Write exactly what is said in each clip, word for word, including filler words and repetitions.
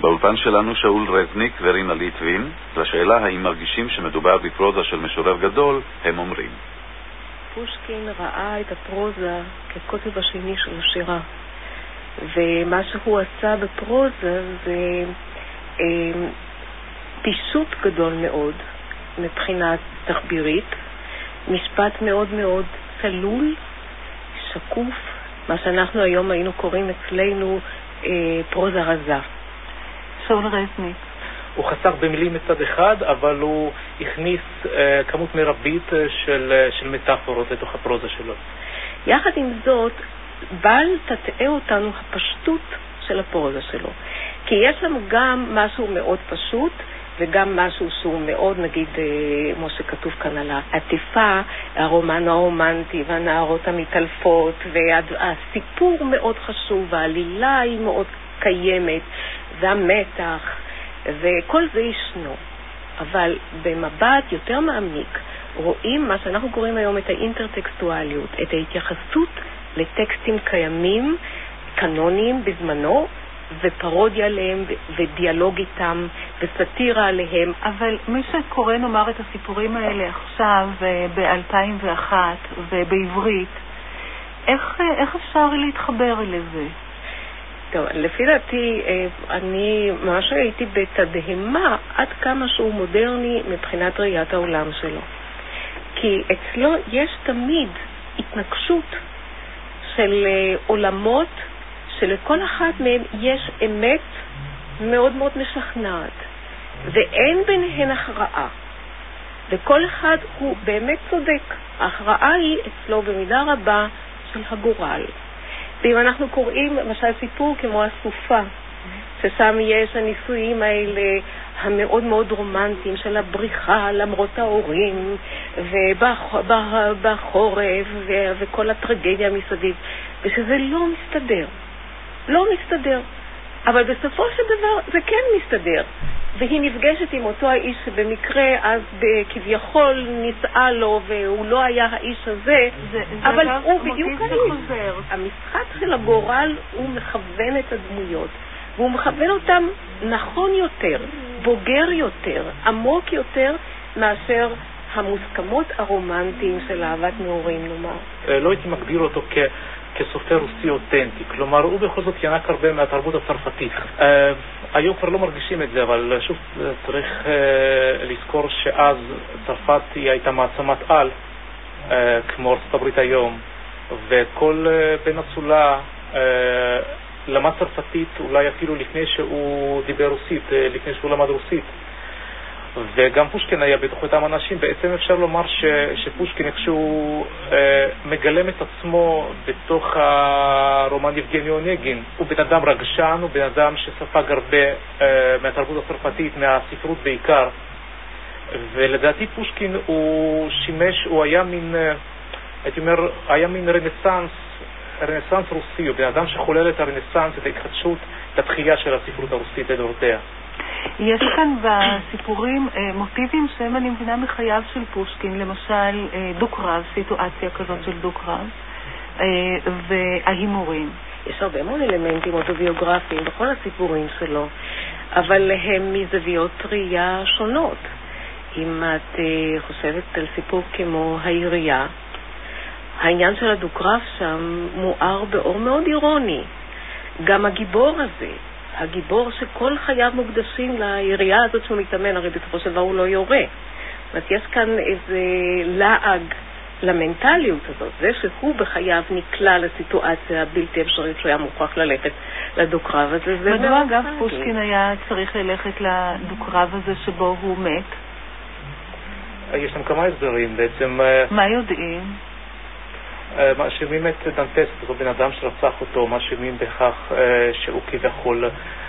באולפן שלנו שאול רזניק ורינה ליטווין, לשאלה האם מרגישים שמדובר בפרוזה של משורר גדול, הם אומרים. פושקין ראה את הפרוזה כקוטב השני של השירה, ומה שהוא עשה בפרוזה זה אה, פישוט גדול מאוד מבחינת תחבירית, משפט מאוד מאוד צלול, שקוף, מה שאנחנו היום היינו קוראים אצלנו אה, פרוזה רזה. שאול רזניק. הוא חסך במילים מצד אחד, אבל הוא הכניס אה, כמות מרבית של, של מטאפורות לתוך הפרוזה שלו. יחד עם זאת, בל תטעה אותנו הפשטות של הפרוזה שלו. כי יש לנו גם משהו מאוד פשוט, וגם משהו שהוא מאוד, נגיד, כמו שכתוב כאן על העטיפה, הרומן הרומנטי והנערות המתעלפות, והסיפור מאוד חשוב, והעלילה היא מאוד קיימת, והמתח, וכל זה ישנו. אבל במבט יותר מעמיק, רואים מה שאנחנו קוראים היום את האינטרטקסטואליות, את ההתייחסות לטקסטים קיימים, קנוניים בזמנו, ופרודיה עליהם, ודיאלוג איתם, וסטירה עליהם. אבל מי שקורא נאמר את הסיפורים האלה עכשיו, ב-אלפיים ואחת, ובעברית, איך, איך אפשר להתחבר לזה? טוב, לפי דעתי, אני ממש הייתי בתדהמה עד כמה שהוא מודרני מבחינת ראיית העולם שלו. כי אצלו יש תמיד התנגשות של עולמות, שלכל אחת מהם יש אמת מאוד מאוד משכנעת, ואין ביניהן הכרעה, וכל אחד הוא באמת צודק. ההכרעה היא אצלו במידה רבה של הגורל. ואם אנחנו קוראים למשל סיפור כמו הסופה, ששם יש הניסויים האלה המאוד מאוד רומנטיים של הבריחה למרות ההורים ובחורף וכל הטרגדיה מסביב, ושזה לא מסתדר, לא מסתדר. אבל בסופו של דבר זה כן מסתדר, והיא נפגשת עם אותו האיש שבמקרה אז כביכול נישאה לו והוא לא היה האיש הזה, זה, אבל זה הוא בדיוק האיש. המשחק של הגורל הוא מכוון את הדמויות, והוא מכוון אותם נכון יותר, בוגר יותר, עמוק יותר מאשר המוסכמות הרומנטיים של אהבת נעורים, נאמר. לא הייתי מגדיר אותו כ... כסופר רוסי אותנטי, כלומר הוא בכל זאת ינק הרבה מהתרבות הצרפתית. אה, היום כבר לא מרגישים את זה, אבל שוב צריך אה, לזכור שאז צרפת היא הייתה מעצמת על, אה, כמו ארצות הברית היום, וכל אה, בן אצולה אה, למד צרפתית אולי אפילו לפני שהוא דיבר רוסית, אה, לפני שהוא למד רוסית. וגם פושקין היה בתוך אותם אנשים. בעצם אפשר לומר ש, שפושקין איכשהו אה, מגלם את עצמו בתוך הרומן יבגני אונגין. הוא בן אדם רגשן, הוא בן אדם שספג הרבה אה, מהתרבות הצרפתית, מהספרות בעיקר. ולדעתי פושקין הוא שימש, הוא היה מין, אה, הייתי אומר, היה מין רנסנס, רנסנס רוסי, הוא בן אדם שחולל את הרנסנס, את ההתחדשות, את התחייה של הספרות הרוסית לדורותיה. יש כאן בסיפורים מוטיבים שהם אני מבינה מחייו של פושקין, למשל דו-קרב, סיטואציה כזאת של דו-קרב, וההימורים. יש הרבה מאוד אלמנטים אוטוביוגרפיים בכל הסיפורים שלו, אבל הם מזוויות ראייה שונות. אם את חושבת על סיפור כמו העירייה, העניין של הדו-קרב שם מואר באור מאוד אירוני. גם הגיבור הזה, הגיבור שכל חייו מוקדשים לירייה הזאת שהוא מתאמן, הרי בסופו של דבר הוא לא יורה. זאת אומרת, יש כאן איזה לעג למנטליות הזאת, זה שהוא בחייו נקלע לסיטואציה הבלתי אפשרית שהוא היה מוכרח ללכת לדו-קרב הזה. מדוע אגב פושקין היה צריך ללכת לדו-קרב הזה שבו הוא מת? יש שם כמה הסברים בעצם. מה יודעים? מאשימים את דנטס, אותו בן אדם שרצח אותו, מאשימים בכך שהוא כביכול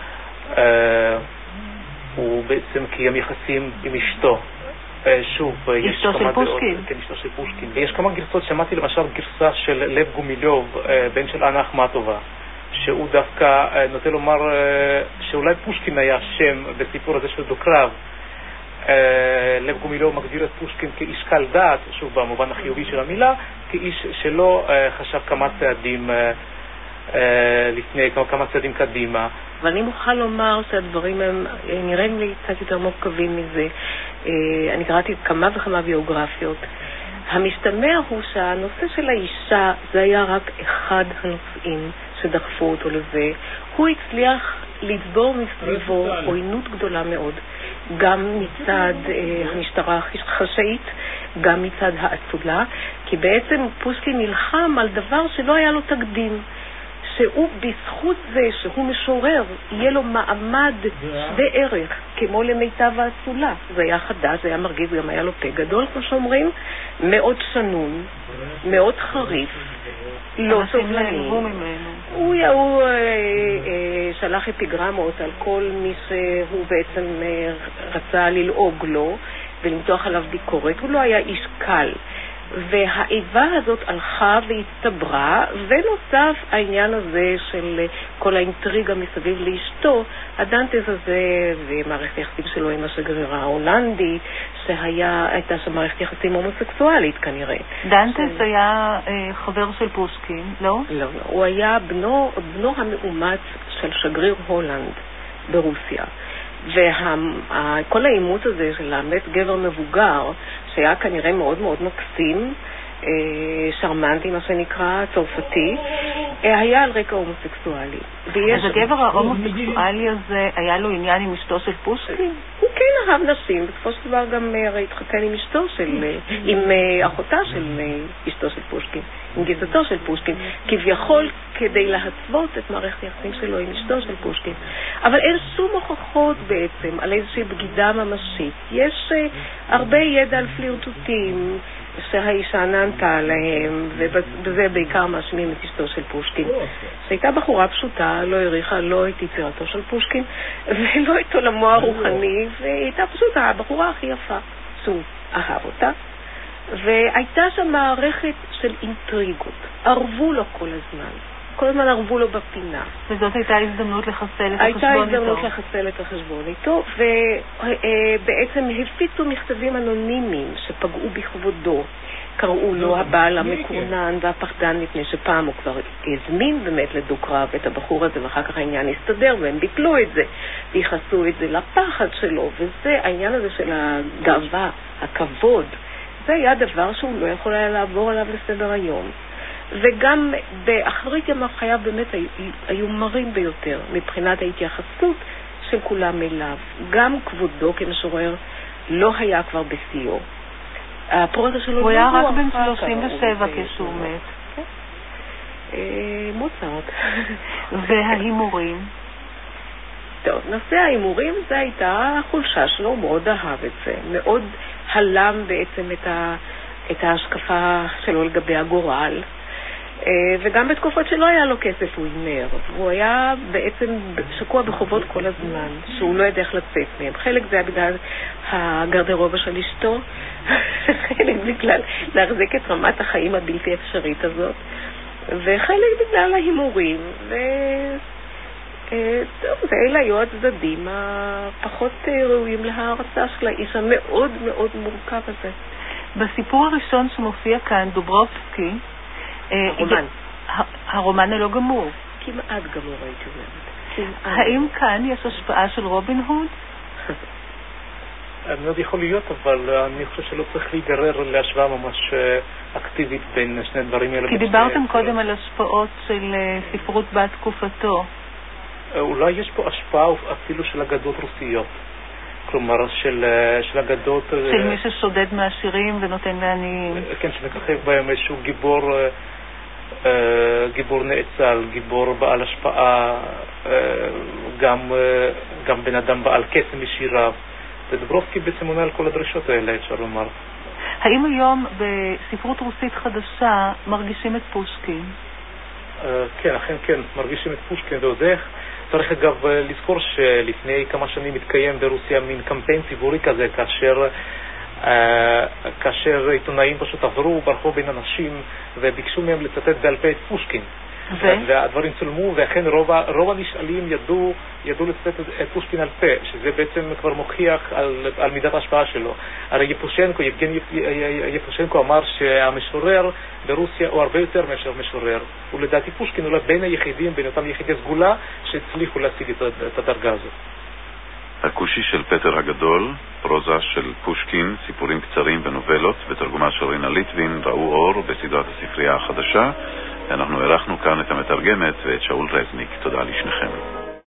הוא בעצם קיים יחסים עם אשתו. שוב, אשתו של פושקין. כן, אשתו של פושקין. ויש כמה גרסות, שמעתי למשל גרסה של לב גומילוב, בן של אנה אחמטובה, שהוא דווקא נוטה לומר שאולי פושקין היה שם בסיפור הזה של דו-קרב. לב גומילוב מגדיר את פושקין כאיש קל דעת, שוב במובן החיובי של המילה, כאיש שלא חשב כמה צעדים לפני כמה צעדים קדימה. ואני מוכרחה לומר שהדברים הם נראים לי קצת יותר מורכבים מזה. אני קראתי כמה וכמה ביוגרפיות. המשתמע הוא שהנושא של האישה זה היה רק אחד הנושאים שדחפו אותו לזה. הוא הצליח לצבור מסביבו עוינות גדולה מאוד, גם מצד אה, המשטרה החשאית, גם מצד האצולה, כי בעצם פושקין נלחם על דבר שלא היה לו תקדים, שהוא בזכות זה שהוא משורר יהיה לו מעמד שווה ערך כמו למיטב האצולה. זה היה חדש, זה היה מרגיז, גם היה לו פה גדול כמו שאומרים, מאוד שנון, מאוד חריף, לא סובלני. הוא, הוא אה, אה, שלח אפיגרמות על כל מי שהוא בעצם אה, רצה ללעוג לו ולמתוח עליו ביקורת. הוא לא היה איש קל, והאיבה הזאת הלכה והצטברה, ונוסף העניין הזה של כל האינטריגה מסביב לאשתו, הדנטס הזה ומערכת היחסים שלו עם השגריר ההולנדי, שהייתה שם מערכת יחסים הומוסקסואלית כנראה. דנטס ש... היה אה, חבר של פושקין, לא? לא, לא. הוא היה בנו, בנו המאומץ של שגריר הולנד ברוסיה. וכל האימוץ הזה של לאמץ גבר מבוגר, שהיה כנראה מאוד מאוד מקסים, שרמנטי, מה שנקרא, צרפתי, היה על רקע הומוסקסואלי. אז הגבר ההומוסקסואלי הזה היה לו עניין עם אשתו של פושקין? הוא כן אהב נשים, בסופו של דבר גם התחתן עם אשתו של, עם אחותה של אשתו של פושקין, עם גיסתו של פושקין, כביכול כדי להצוות את מערכת היחסים שלו עם אשתו של פושקין. אבל אין שום הוכחות בעצם על איזושהי בגידה ממשית. יש הרבה ידע על פלירטוטים שהאישה נענתה עליהם, ובזה בעיקר מאשימים את אשתו של פושקין, שהייתה בחורה פשוטה, לא העריכה לא את יצירתו של פושקין ולא את עולמו הרוחני, והיא הייתה פשוט הבחורה הכי יפה שהוא אהב אותה, והייתה שם מערכת של אינטריגות, ערבו לו כל הזמן, כל הזמן ערבו לו בפינה. וזאת הייתה הזדמנות לחסל את החשבון איתו. הייתה הזדמנות לחסל את החשבון איתו, ובעצם הפיצו מכתבים אנונימיים שפגעו בכבודו. קראו לו הבעל המקורנן והפחדן, מפני שפעם הוא כבר הזמין באמת לדו-קרב את הבחור הזה, ואחר כך העניין הסתדר והם ביטלו את זה, ויחסו את זה לפחד שלו, וזה העניין הזה של הגאווה, הכבוד, זה היה דבר שהוא לא יכול היה לעבור עליו לסדר היום. וגם באחרית ימיו חייו באמת היו מרים ביותר מבחינת ההתייחסות של כולם אליו. גם כבודו כמשורר לא היה כבר בשיאו. הפרוזה שלו הוא היה רק בן שלושים ושבע כשהוא מת. מוצרט. וההימורים? טוב, נושא ההימורים זה הייתה החולשה שלו, הוא מאוד אהב את זה. מאוד הלם בעצם את ההשקפה שלו לגבי הגורל. וגם בתקופות שלא היה לו כסף הוא הימר, הוא היה בעצם שקוע בחובות כל הזמן, שהוא לא ידע איך לצאת מהם. חלק זה היה בגלל הגרדרובה של אשתו, חלק בגלל להחזיק את רמת החיים הבלתי אפשרית הזאת, וחלק בגלל ההימורים, ואלה היו הצדדים הפחות ראויים להערצה של האיש המאוד מאוד מורכב הזה. בסיפור הראשון שמופיע כאן, דוברובסקי, הרומן. הרומן הלא גמור. כמעט גמור הייתי אומרת. האם כאן יש השפעה של רובין הוד? מאוד יכול להיות, אבל אני חושב שלא צריך להיגרר להשוואה ממש אקטיבית בין שני דברים האלה. כי דיברתם קודם על השפעות של ספרות בת תקופתו. אולי יש פה השפעה אפילו של אגדות רוסיות. כלומר, של, של אגדות... של מי ששודד מהשירים ונותן לעניים. כן, שמככב בהם איזשהו גיבור, גיבור נאצל, גיבור בעל השפעה, גם, גם בן אדם בעל קסם משיריו. ודוברובסקי בעצם עונה על כל הדרישות האלה, אפשר לומר. האם היום בספרות רוסית חדשה מרגישים את פושקין? כן, אכן כן, מרגישים את פושקין, ועוד איך. צריך אגב לזכור שלפני כמה שנים התקיים ברוסיה מין קמפיין ציבורי כזה, כאשר, אה, כאשר עיתונאים פשוט עברו ברחוב בין אנשים וביקשו מהם לצטט בעל פה את פושקין. ו? והדברים צולמו, ואכן רוב, רוב הנשאלים ידעו, ידעו לצטט את פושקין על פה, שזה בעצם כבר מוכיח על, על מידת ההשפעה שלו. הרי יפושנקו, יבגני יפושנקו אמר שהמשורר ברוסיה הוא הרבה יותר מאשר משורר. ולדעתי פושקין הוא בין היחידים, בין אותם יחידי סגולה, שהצליחו להשיג את, את הדרגה הזאת. הכושי של פטר הגדול, פרוזה של פושקין, סיפורים קצרים ונובלות, בתרגומה של רינה ליטווין, ראו אור בסדרת הספרייה החדשה. אנחנו ערכנו כאן את המתרגמת ואת שאול רזניק. תודה לשניכם.